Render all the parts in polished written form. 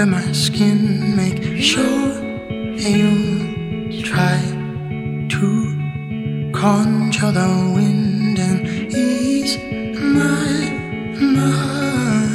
under my skin. Make sure you try to conjure the wind and ease my mind.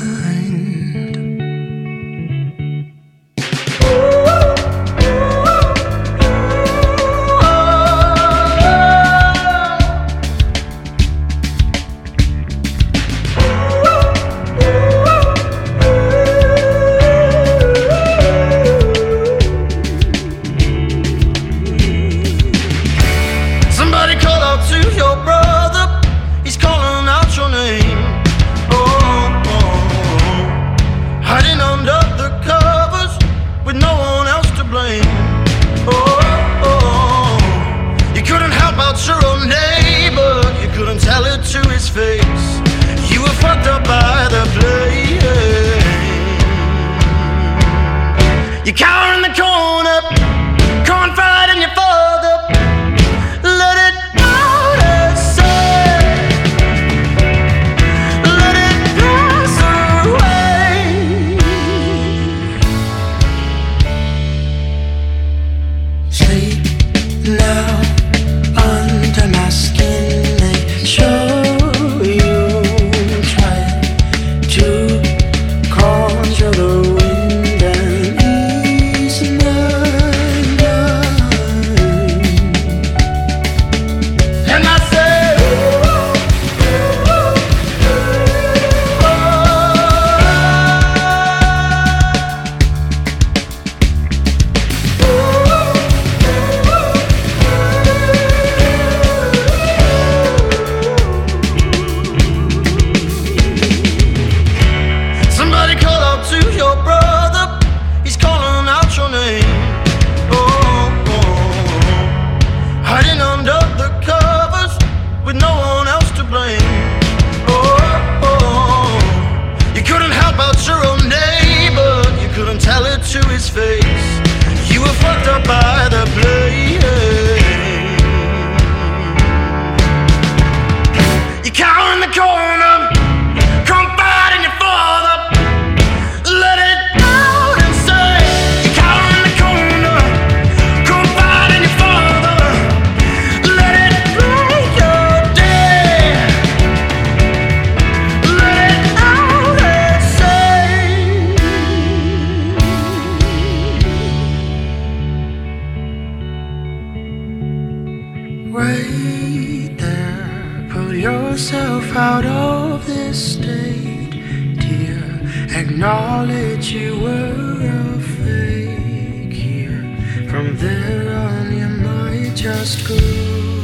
You cower in the corner, confide in your father. Let it out inside. Let it pass away. Sleep now under my skin. Make sure you try to conjure the wind. To his face, you were fucked up by the blame. You cower in the corner, confide in your father. Let it out inside. You cower in the corner, confide in your father. Let it break your day. Let it out inside. Wait there, pull yourself out of this state, dear. Acknowledge you were a fake here. From there on, you might just go.